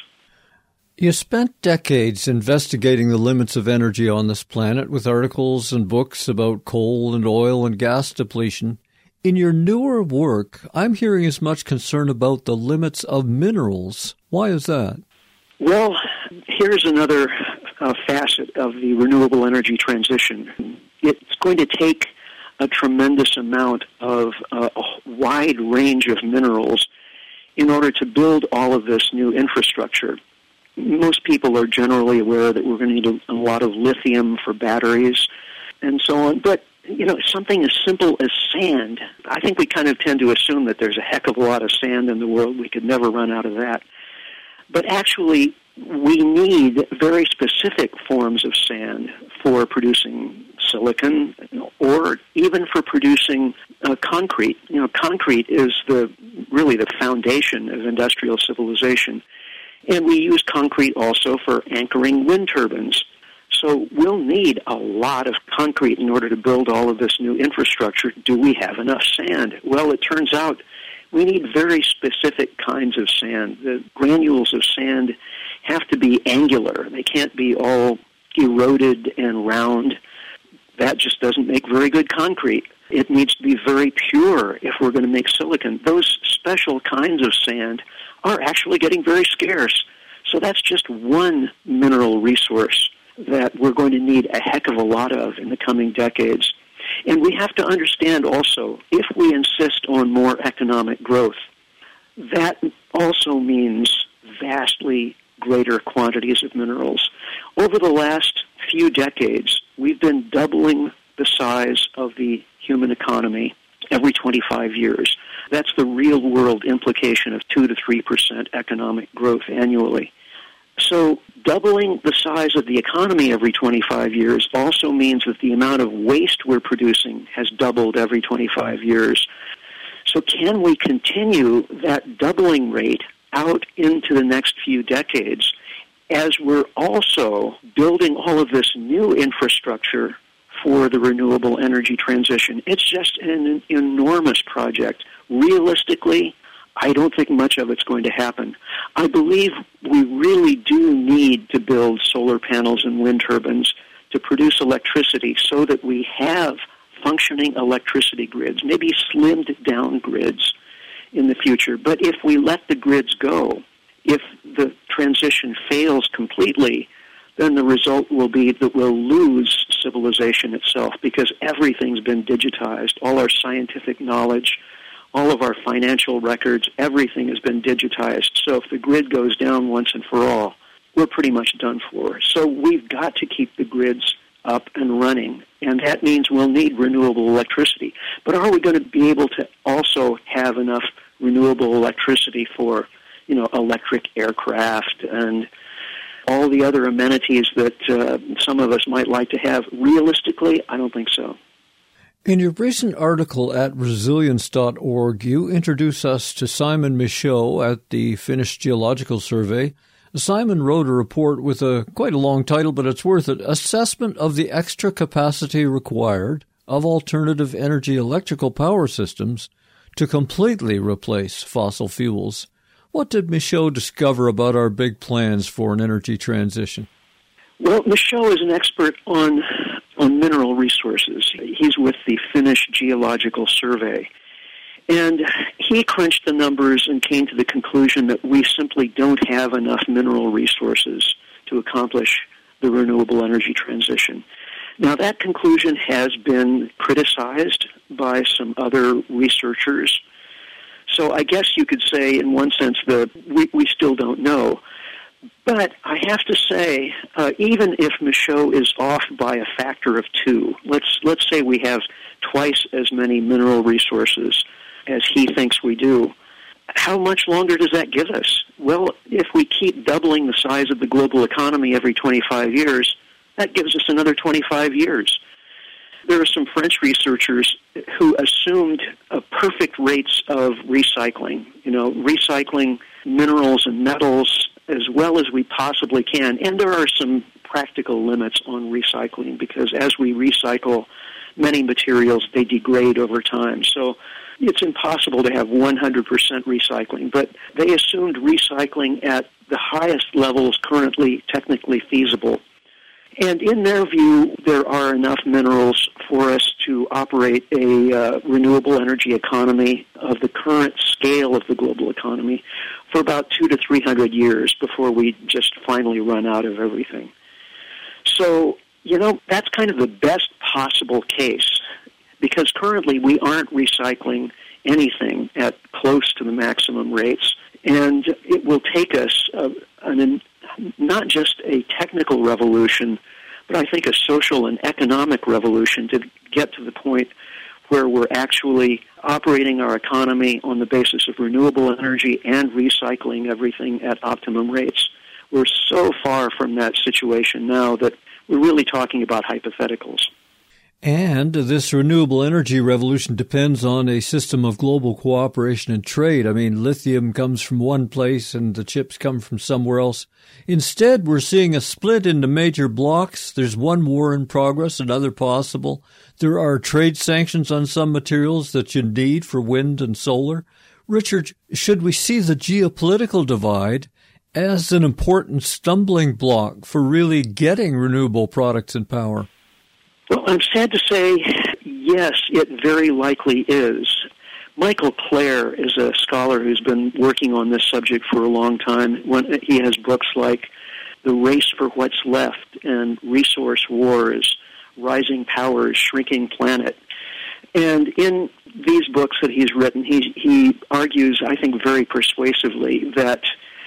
You spent decades investigating the limits of energy on this planet with articles and books about coal and oil and gas depletion. In your newer work, I'm hearing as much concern about the limits of minerals. Why is that? Well, here's another uh, facet of the renewable energy transition. It's going to take a tremendous amount of uh, a wide range of minerals in order to build all of this new infrastructure. Most people are generally aware that we're going to need a, a lot of lithium for batteries and so on. But, you know, something as simple as sand, I think we kind of tend to assume that there's a heck of a lot of sand in the world. We could never run out of that. But actually, we need very specific forms of sand for producing silicon or even for producing uh, concrete. You know, concrete is the really the foundation of industrial civilization. And we use concrete also for anchoring wind turbines. So we'll need a lot of concrete in order to build all of this new infrastructure. Do we have enough sand? Well, it turns out we need very specific kinds of sand. The granules of sand have to be angular. They can't be all eroded and round. That just doesn't make very good concrete. It needs to be very pure if we're going to make silicon. Those special kinds of sand are actually getting very scarce. So that's just one mineral resource that we're going to need a heck of a lot of in the coming decades. And we have to understand also, if we insist on more economic growth, that also means vastly greater quantities of minerals. Over the last few decades, we've been doubling the size of the human economy every twenty-five years. That's the real-world implication of two to three percent economic growth annually. So doubling the size of the economy every twenty-five years also means that the amount of waste we're producing has doubled every twenty-five years. So can we continue that doubling rate out into the next few decades as we're also building all of this new infrastructure for the renewable energy transition? It's just an enormous project. Realistically, I don't think much of it's going to happen. I believe we really do need to build solar panels and wind turbines to produce electricity so that we have functioning electricity grids, maybe slimmed down grids in the future. But if we let the grids go, if the transition fails completely, then the result will be that we'll lose civilization itself because everything's been digitized. All our scientific knowledge, all of our financial records, everything has been digitized. So if the grid goes down once and for all, we're pretty much done for. So we've got to keep the grids up and running, and that means we'll need renewable electricity. But are we going to be able to also have enough renewable electricity for, you know, electric aircraft and all the other amenities that uh, some of us might like to have? Realistically, I don't think so. In your recent article at resilience dot org, you introduce us to Simon Michaud at the Finnish Geological Survey. Simon wrote a report with a quite a long title, but it's worth it, Assessment of the Extra Capacity Required of Alternative Energy Electrical Power Systems to Completely Replace Fossil Fuels. What did Michaud discover about our big plans for an energy transition? Well, Michaud is an expert on on mineral resources. He's with the Finnish Geological Survey. And he crunched the numbers and came to the conclusion that we simply don't have enough mineral resources to accomplish the renewable energy transition. Now, that conclusion has been criticized by some other researchers. So I guess you could say, in one sense, that we, we still don't know. But I have to say, uh, even if Michaud is off by a factor of two, let's let's say we have twice as many mineral resources as he thinks we do, how much longer does that give us? Well, if we keep doubling the size of the global economy every twenty-five years, that gives us another twenty-five years. There are some French researchers who assumed uh, perfect rates of recycling, you know, recycling minerals and metals as well as we possibly can. And there are some practical limits on recycling because as we recycle many materials, they degrade over time. So it's impossible to have one hundred percent recycling. But they assumed recycling at the highest levels currently technically feasible. And in their view, there are enough minerals for us to operate a uh, renewable energy economy of the current scale of the global economy for about two to three hundred years before we just finally run out of everything. So, you know, that's kind of the best possible case because currently we aren't recycling anything at close to the maximum rates, and it will take us uh, an not just a technical revolution, but I think a social and economic revolution to get to the point where we're actually operating our economy on the basis of renewable energy and recycling everything at optimum rates. We're so far from that situation now that we're really talking about hypotheticals. And this renewable energy revolution depends on a system of global cooperation and trade. I mean, lithium comes from one place and the chips come from somewhere else. Instead, we're seeing a split into major blocks. There's one war in progress, another possible. There are trade sanctions on some materials that you need for wind and solar. Richard, should we see the geopolitical divide as an important stumbling block for really getting renewable products and power? Well, I'm sad to say, yes, it very likely is. Michael Clare is a scholar who's been working on this subject for a long time. He has books like The Race for What's Left and Resource Wars, Rising Powers, Shrinking Planet. And in these books that he's written, he, he argues, I think very persuasively, that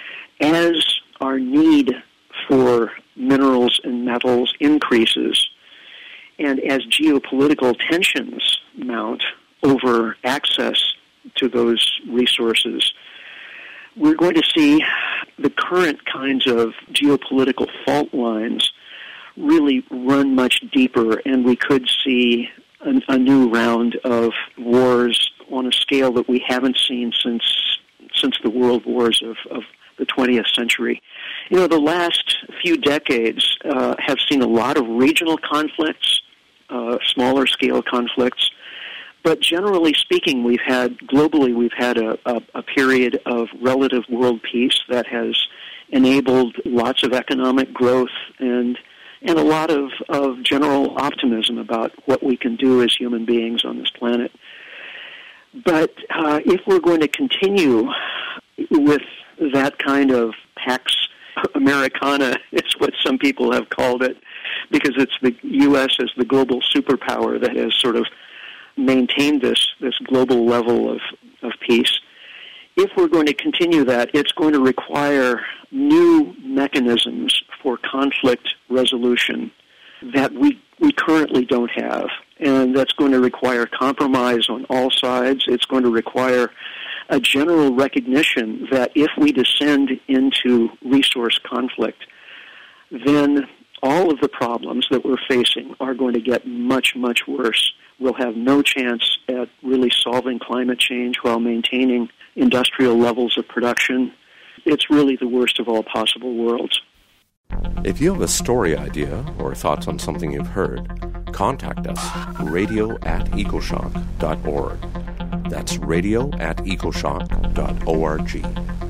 as our need for minerals and metals increases, And as geopolitical tensions mount over access to those resources, we're going to see the current kinds of geopolitical fault lines really run much deeper, and we could see a, a new round of wars on a scale that we haven't seen since since the world wars of, of the twentieth century. You know, the last few decades uh, have seen a lot of regional conflicts, uh, smaller scale conflicts, but generally speaking, we've had, globally, we've had a, a, a period of relative world peace that has enabled lots of economic growth and and a lot of, of general optimism about what we can do as human beings on this planet. But uh, if we're going to continue with that kind of Pax Americana, is what some people have called it, because it's the U S as the global superpower that has sort of maintained this, this global level of, of peace. If we're going to continue that, it's going to require new mechanisms for conflict resolution that we, we currently don't have. And that's going to require compromise on all sides. It's going to require a general recognition that if we descend into resource conflict, then all of the problems that we're facing are going to get much, much worse. We'll have no chance at really solving climate change while maintaining industrial levels of production. It's really the worst of all possible worlds. If you have a story idea or thoughts on something you've heard, contact us, radio at ecoshock dot org. That's radio at ecoshock dot org.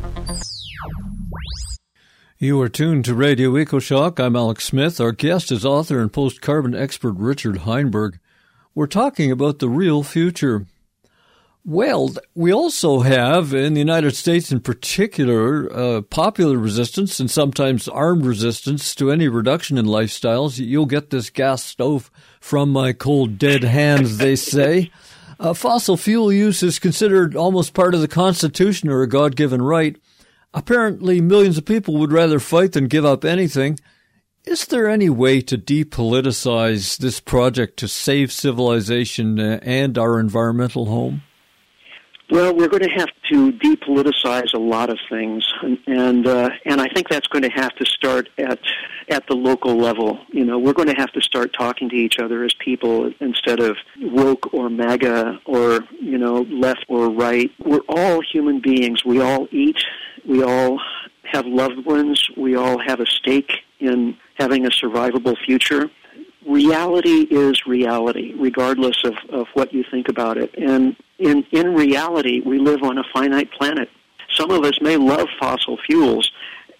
You are tuned to Radio EcoShock. I'm Alex Smith. Our guest is author and post-carbon expert Richard Heinberg. We're talking about the real future. Well, we also have, in the United States in particular, uh, popular resistance and sometimes armed resistance to any reduction in lifestyles. You'll get this gas stove from my cold, dead hands, they say. Uh, fossil fuel use is considered almost part of the Constitution or a God-given right. Apparently, millions of people would rather fight than give up anything. Is there any way to depoliticize this project to save civilization and our environmental home? Well, we're going to have to depoliticize a lot of things, and and, uh, and I think that's going to have to start at at the local level. You know, we're going to have to start talking to each other as people instead of woke or MAGA or, you know, left or right. We're all human beings. We all eat. We all have loved ones. We all have a stake in having a survivable future. Reality is reality, regardless of, of what you think about it. And in, in reality, we live on a finite planet. Some of us may love fossil fuels,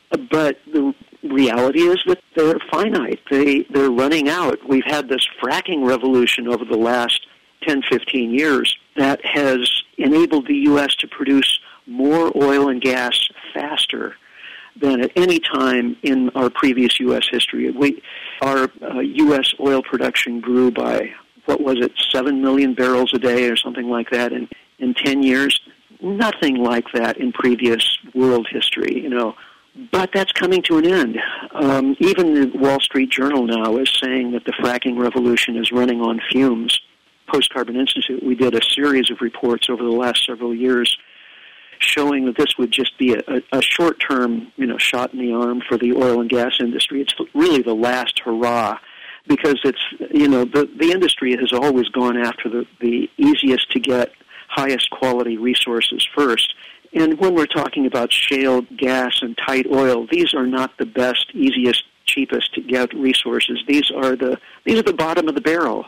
but the reality is that they're finite. They, they're running out. We've had this fracking revolution over the last ten, fifteen years that has enabled the U S to produce more oil and gas faster than at any time in our previous U S history. We, our uh, U S oil production grew by, what was it, seven million barrels a day or something like that in, in ten years. Nothing like that in previous world history, you know. But that's coming to an end. Um, even the Wall Street Journal now is saying that the fracking revolution is running on fumes. Post-Carbon Institute, we did a series of reports over the last several years showing that this would just be a, a, a short-term, you know, shot in the arm for the oil and gas industry. It's really the last hurrah, because it's, you know, the, the industry has always gone after the, the easiest to get, highest quality resources first. And when we're talking about shale gas and tight oil, these are not the best, easiest, cheapest to get resources. These are the these are the bottom of the barrel.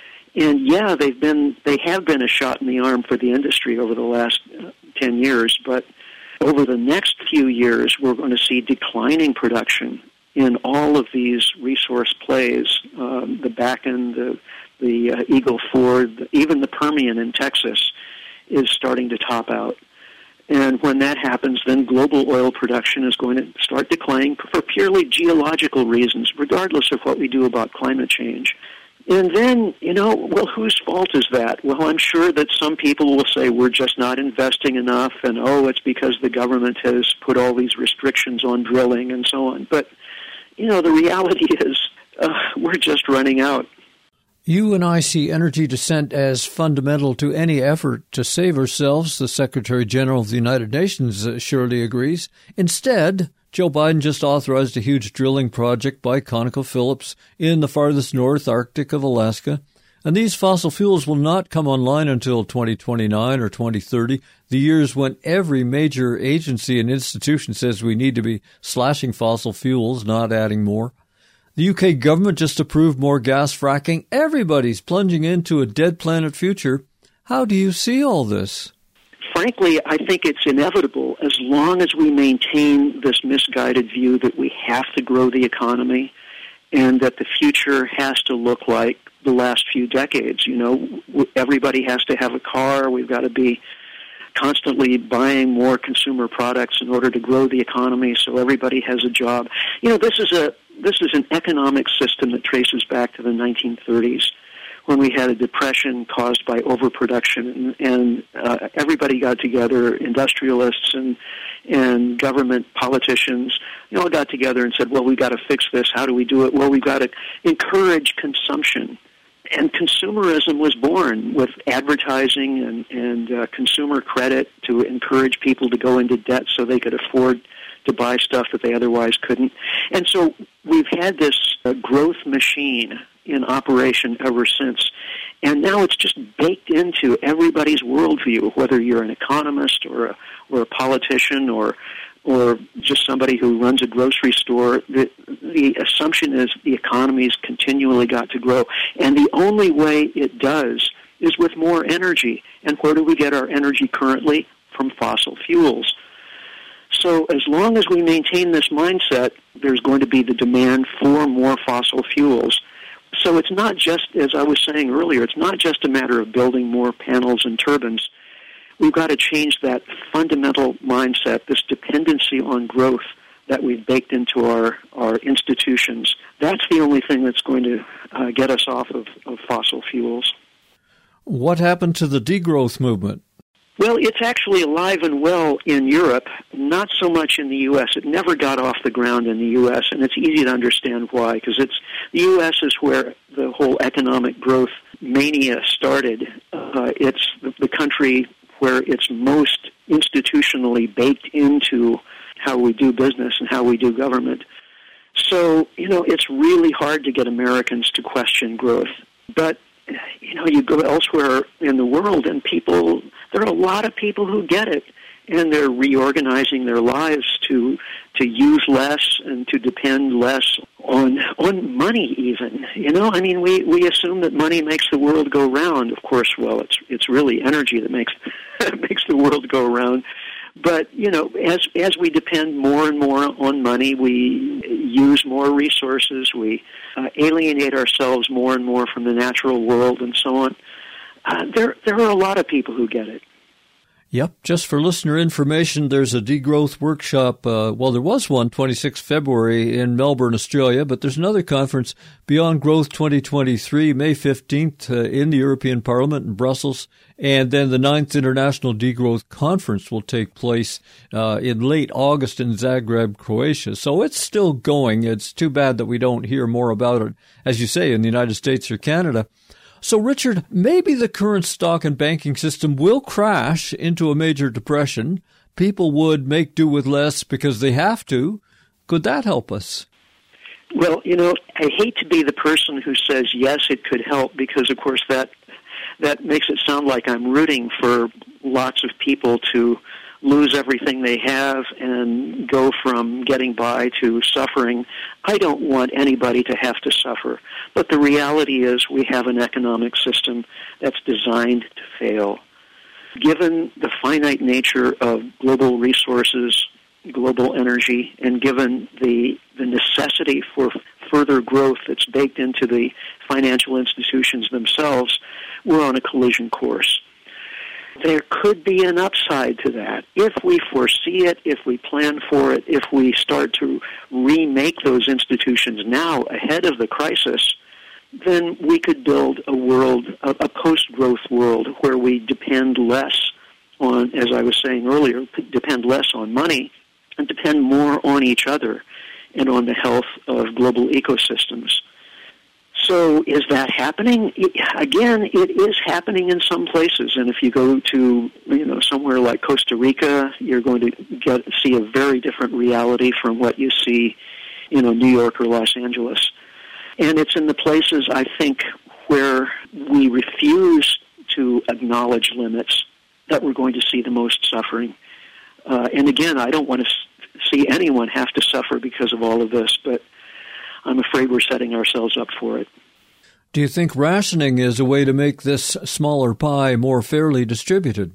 And yeah, they've been they have been a shot in the arm for the industry over the last uh, ten years, but over the next few years, we're going to see declining production in all of these resource plays, um, the Bakken, the, the uh, Eagle Ford, even the Permian in Texas is starting to top out. And when that happens, then global oil production is going to start declining for purely geological reasons, regardless of what we do about climate change. And then, you know, well, whose fault is that? Well, I'm sure that some people will say we're just not investing enough, and, oh, it's because the government has put all these restrictions on drilling and so on. But, you know, the reality is uh, we're just running out. You and I see energy descent as fundamental to any effort to save ourselves. The Secretary General of the United Nations surely agrees. Instead, Joe Biden just authorized a huge drilling project by ConocoPhillips in the farthest north Arctic of Alaska. And these fossil fuels will not come online until twenty twenty-nine or twenty thirty, the years when every major agency and institution says we need to be slashing fossil fuels, not adding more. The U K government just approved more gas fracking. Everybody's plunging into a dead planet future. How do you see all this? Frankly, I think it's inevitable as long as we maintain this misguided view that we have to grow the economy and that the future has to look like the last few decades. You know, everybody has to have a car. We've got to be constantly buying more consumer products in order to grow the economy so everybody has a job. You know, this is a this is an economic system that traces back to the nineteen thirties when we had a depression caused by overproduction, and, and uh, everybody got together, industrialists and and government politicians, you all got together and said, well, we've got to fix this. How do we do it? Well, we've got to encourage consumption. And consumerism was born with advertising and, and uh, consumer credit to encourage people to go into debt so they could afford to buy stuff that they otherwise couldn't. And so we've had this uh, growth machine in operation ever since. And now it's just baked into everybody's worldview, whether you're an economist or a, or a politician or or just somebody who runs a grocery store. The, the assumption is the economy's continually got to grow. And the only way it does is with more energy. And where do we get our energy currently? From fossil fuels. So as long as we maintain this mindset, there's going to be the demand for more fossil fuels. So it's not just, as I was saying earlier, it's not just a matter of building more panels and turbines. We've got to change that fundamental mindset, this dependency on growth that we've baked into our, our institutions. That's the only thing that's going to uh, get us off of, of fossil fuels. What happened to the degrowth movement? Well, it's actually alive and well in Europe, not so much in the U S. It never got off the ground in the U S, and it's easy to understand why, because it's the U S is where the whole economic growth mania started. Uh, it's the, the country where it's most institutionally baked into how we do business and how we do government. So, you know, it's really hard to get Americans to question growth. But, you know, you go elsewhere in the world and people, there are a lot of people who get it, and they're reorganizing their lives to to use less and to depend less on on money even. You know, I mean, we, we assume that money makes the world go round. Of course, well, it's it's really energy that makes makes the world go round. But, you know, as as we depend more and more on money, we use more resources, we uh, alienate ourselves more and more from the natural world and so on. Uh, there there are a lot of people who get it. Yep. Just for listener information, there's a degrowth workshop. Uh, well, there was one, twenty-sixth of February in Melbourne, Australia, but there's another conference, Beyond Growth twenty twenty-three, May fifteenth, uh, in the European Parliament in Brussels. And then the ninth International Degrowth Conference will take place uh, in late August in Zagreb, Croatia. So it's still going. It's too bad that we don't hear more about it, as you say, in the United States or Canada. So, Richard, maybe the current stock and banking system will crash into a major depression. People would make do with less because they have to. Could that help us? Well, you know, I hate to be the person who says, yes, it could help, because, of course, that that makes it sound like I'm rooting for lots of people to lose everything they have and go from getting by to suffering. I don't want anybody to have to suffer. But the reality is we have an economic system that's designed to fail. Given the finite nature of global resources, global energy, and given the the necessity for further growth that's baked into the financial institutions themselves, we're on a collision course. There could be an upside to that. If we foresee it, if we plan for it, if we start to remake those institutions now ahead of the crisis, then we could build a world, a, a post-growth world, where we depend less on, as I was saying earlier, depend less on money and depend more on each other and on the health of global ecosystems. So is that happening? Again, it is happening in some places. And if you go to, you know, somewhere like Costa Rica, you're going to get see a very different reality from what you see, you know, New York or Los Angeles. And it's in the places, I think, where we refuse to acknowledge limits that we're going to see the most suffering. Uh, and again, I don't want to see anyone have to suffer because of all of this, but I'm afraid we're setting ourselves up for it. Do you think rationing is a way to make this smaller pie more fairly distributed?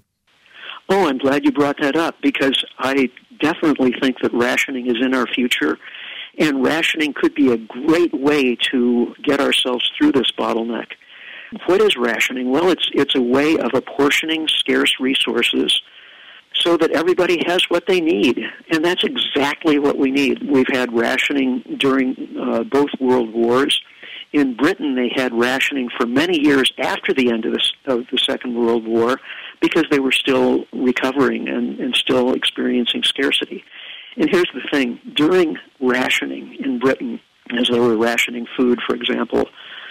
Oh, I'm glad you brought that up, because I definitely think that rationing is in our future, and rationing could be a great way to get ourselves through this bottleneck. What is rationing? Well, it's it's a way of apportioning scarce resources so that everybody has what they need. And that's exactly what we need. We've had rationing during uh, both world wars. In Britain, they had rationing for many years after the end of the, of the Second World War because they were still recovering and, and still experiencing scarcity. And here's the thing. During rationing in Britain, as they were rationing food, for example,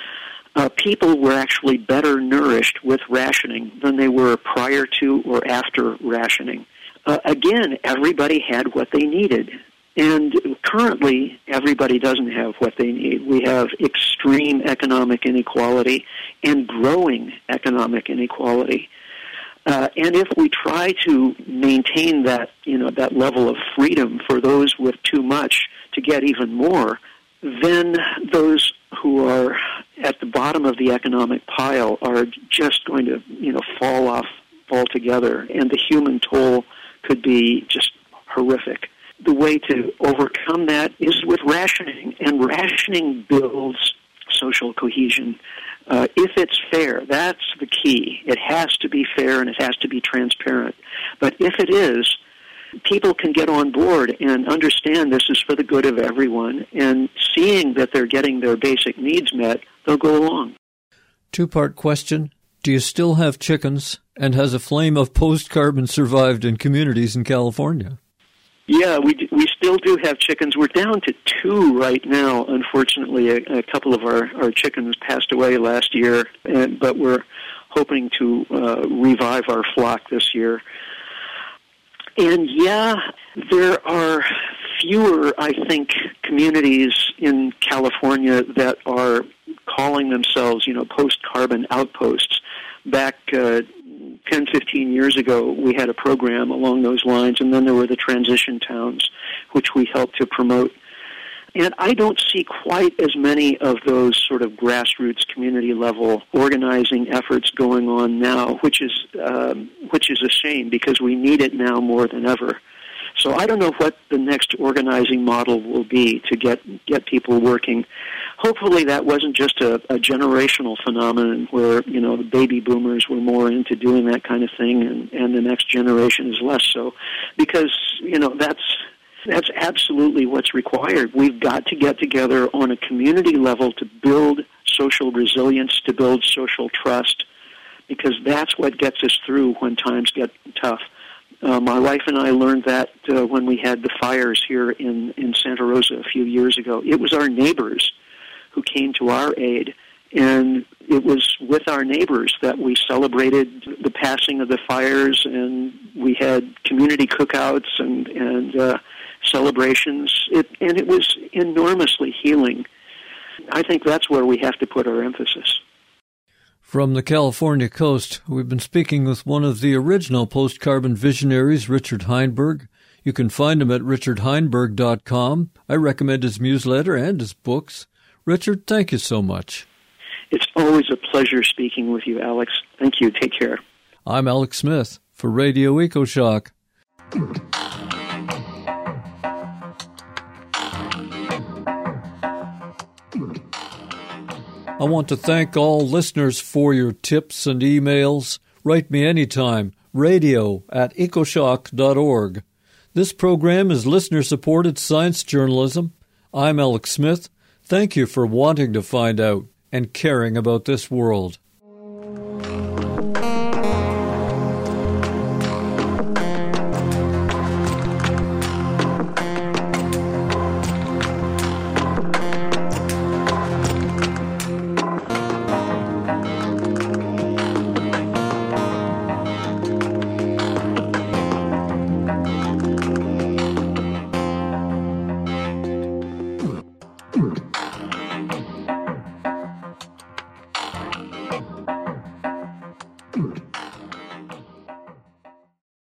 Uh, people were actually better nourished with rationing than they were prior to or after rationing. Uh, again, everybody had what they needed. And currently, everybody doesn't have what they need. We have extreme economic inequality and growing economic inequality. Uh, and if we try to maintain that, you know, that level of freedom for those with too much to get even more, then those who are at the bottom of the economic pile are just going to, you know, fall off altogether, and the human toll could be just horrific. The way to overcome that is with rationing, and rationing builds social cohesion. Uh, if it's fair, that's the key. It has to be fair and it has to be transparent. But if it is, people can get on board and understand this is for the good of everyone, and seeing that they're getting their basic needs met, they'll go along. Two-part question. Do you still have chickens, and has a flame of post-carbon survived in communities in California? Yeah, we do, we still do have chickens. We're down to two right now. Unfortunately, a, a couple of our, our chickens passed away last year, and, but we're hoping to uh, revive our flock this year. And yeah, there are fewer, I think, communities in California that are calling themselves, you know, post-carbon outposts. Back uh, ten, fifteen years ago, we had a program along those lines, and then there were the transition towns, which we helped to promote. And I don't see quite as many of those sort of grassroots community-level organizing efforts going on now, which is um, which is a shame because we need it now more than ever. So I don't know what the next organizing model will be to get get people working. Hopefully that wasn't just a, a generational phenomenon where, you know, the baby boomers were more into doing that kind of thing and, and the next generation is less so, because, you know, that's That's absolutely what's required. We've got to get together on a community level to build social resilience, to build social trust, because that's what gets us through when times get tough. Uh, my wife and I learned that uh, when we had the fires here in, in Santa Rosa a few years ago. It was our neighbors who came to our aid, and it was with our neighbors that we celebrated the passing of the fires, and we had community cookouts and, and uh, celebrations, it, and it was enormously healing. I think that's where we have to put our emphasis. From the California coast, we've been speaking with one of the original post-carbon visionaries, Richard Heinberg. You can find him at richard heinberg dot com. I recommend his newsletter and his books. Richard, thank you so much. It's always a pleasure speaking with you, Alex. Thank you. Take care. I'm Alex Smith for Radio EcoShock. I want to thank all listeners for your tips and emails. Write me anytime, radio at ecoshock dot org. This program is listener-supported science journalism. I'm Alex Smith. Thank you for wanting to find out and caring about this world.